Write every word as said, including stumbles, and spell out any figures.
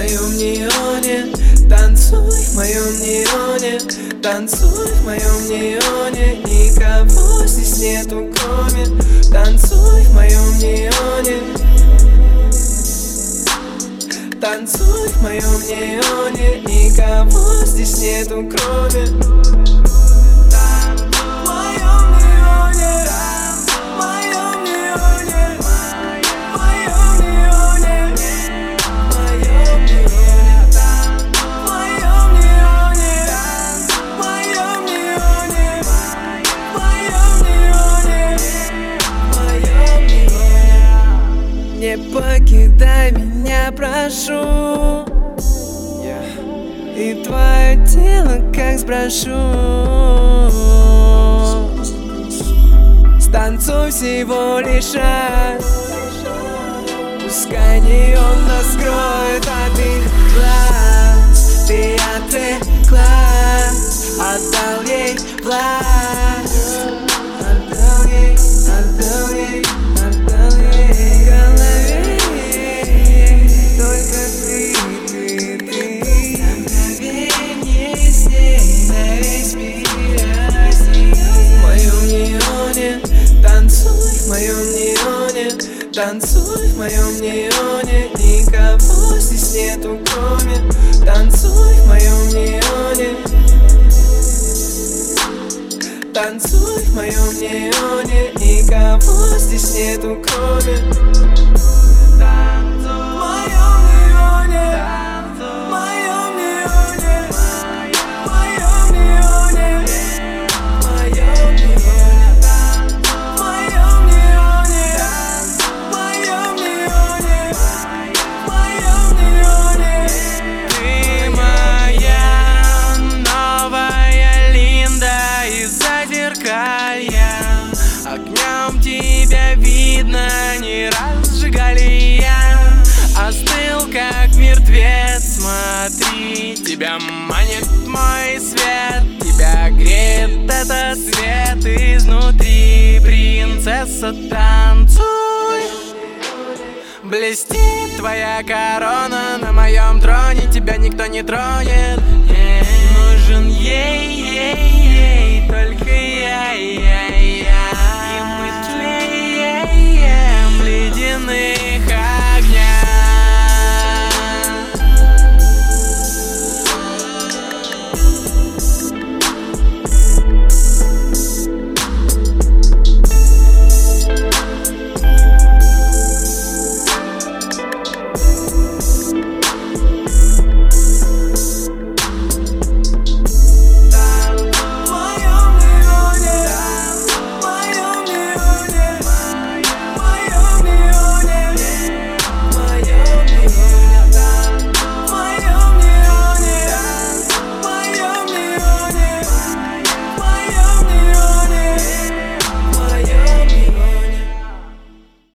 моем неоне, танцуй в моем неоне, танцуй в моем неоне. Никого здесь нету кроме. Танцуй в моем неоне, танцуй в моем неоне. Никого здесь нету кроме. Не покидай меня, прошу, и твое тело как сброшу. Станцуй всего лишь раз, пускай неон нас скроет от их глаз. Ты отвлекла, отдал ей власть, отдал ей, отдал ей, отдал ей. Танцуй в моем неоне, никого здесь нету кроме. Танцуй в моем неоне, танцуй в моем неоне. Никого здесь нету кроме. Огнем тебя видно, не разжигали я. Остыл как мертвец, смотри, тебя манит мой свет. Тебя греет этот свет изнутри. Принцесса, танцуй, блестит твоя корона на моем троне. Тебя никто не тронет. Нужен ей, ей, ей, только я, я.